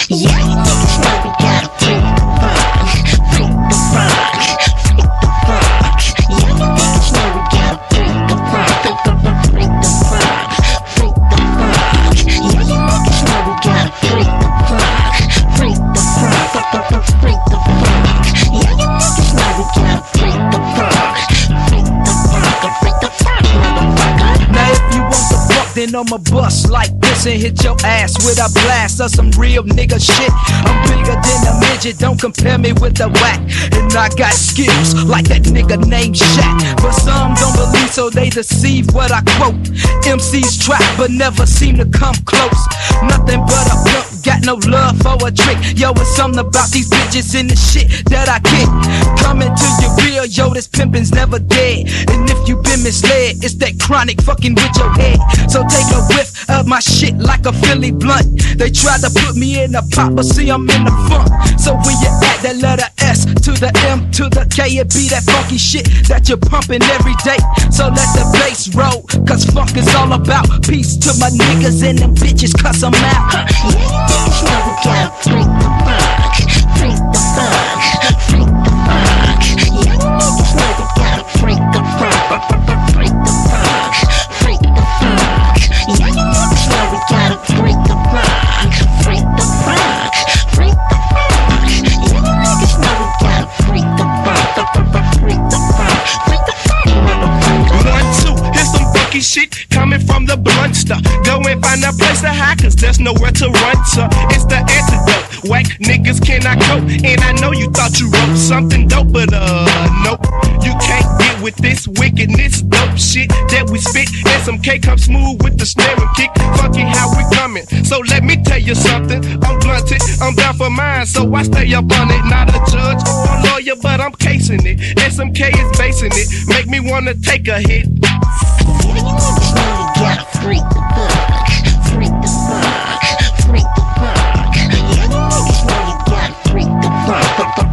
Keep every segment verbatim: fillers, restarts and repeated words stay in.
Yeah, you niggas know we gotta freak the funk, freak the funk, freak the funk. Yeah, you niggas know we gotta freak the funk, freak the funk, freak the funk. Yeah, you niggas know we gotta freak the funk, freak the funk, freak the funk. Yeah, you niggas know we gotta freak the funk, freak the funk, freak the funk, motherfucker. Now if you want the fuck, then I'ma bust like this and hit your ass with a blast of some real nigga shit. I'm bigger than a midget, don't compare me with the whack. And I got skills like that nigga named Shaq. But some don't believe, so they deceive what I quote. M Cs trap but never seem to come close. Nothing but a pimp, got no love for a trick. Yo, it's something about these bitches and the shit that I get. Coming to you real, yo, this pimpin's never dead. And if you been misled, it's that chronic fucking with your head. So take a whiff of my shit like a Philly blunt. They tried to put me in a pop, but see I'm in the funk. So when you add that letter S to the M to the K, it be that funky shit that you're pumping every day. So let the bass roll, cause funk is all about peace to my niggas and them bitches, cause I'm out. Yeah, you niggas know we gotta freak the funk, freak the funk, freak the funk. Yeah, you niggas know we gotta freak the funk, freak the funk, freak the funk. Yeah, you niggas know we gotta freak the funk, freak the funk, freak the funk. Yeah, you niggas know we gotta freak the funk, freak the funk, freak the funk, motherfucker. One, two, here's some funky shit coming from the blunster. Go and find a place to hide, cause there's nowhere to run to. It's the antidote. Whack niggas cannot cope. And I know you thought you wrote something dope, but uh, nope. You can't get with this wickedness, dope shit that we spit. And some K come smooth with the snare and kick. Funky how we coming. So let me tell you something. I'm blunted, I'm down for mine, so I stay up on it. Not a judge or a lawyer, but I'm casing it. S M K is basing it. Make me wanna take a hit. Yeah, you niggas know we gotta freak the funk, freak the funk, freak the funk. Yeah, you niggas know you gotta freak the funk,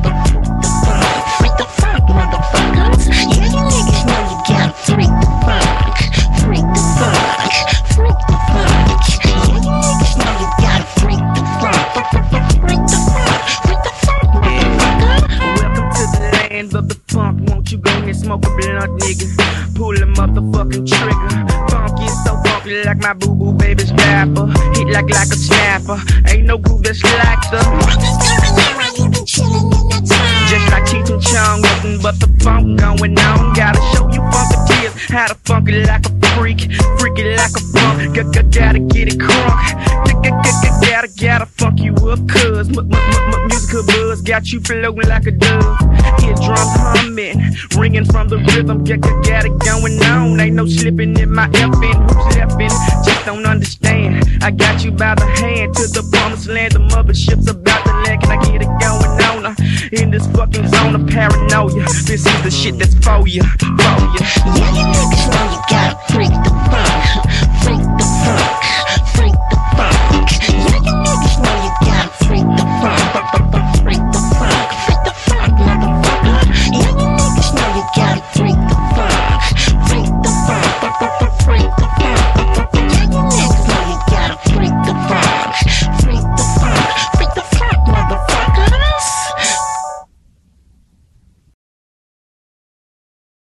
freak the funk, motherfuckers. Yeah, you niggas know you gotta freak the funk, freak the funk, freak the funk. Yeah, you niggas know you gotta freak the funk, freak the funk, freak the funk, motherfucker. Welcome to the land of the funk. Won't you go and smoke a blunt, nigga? Pull a motherfucking trigger. Funky is so funky like my boo boo baby's rapper. Hit like like a snapper. Ain't no groove that's like the. Just like Cheech and Chong, nothing but the funk going on. Gotta show you funketeers how to funk it like a freak, freak it like a funk. Gotta get it crunk. Gotta gotta funk you up, cuz musical buzz got you flowing like a dove. Eardrums humming, ringing from the rhythm. Got it going on, ain't no slipping in my effing. Who's leffing? Just don't understand. I got you by the hand to the promised land. The mothership's about to land. Can I get it going on? Uh, in this fucking zone of paranoia. This is the shit that's for ya, for ya. Yeah, you niggas know you gotta freak the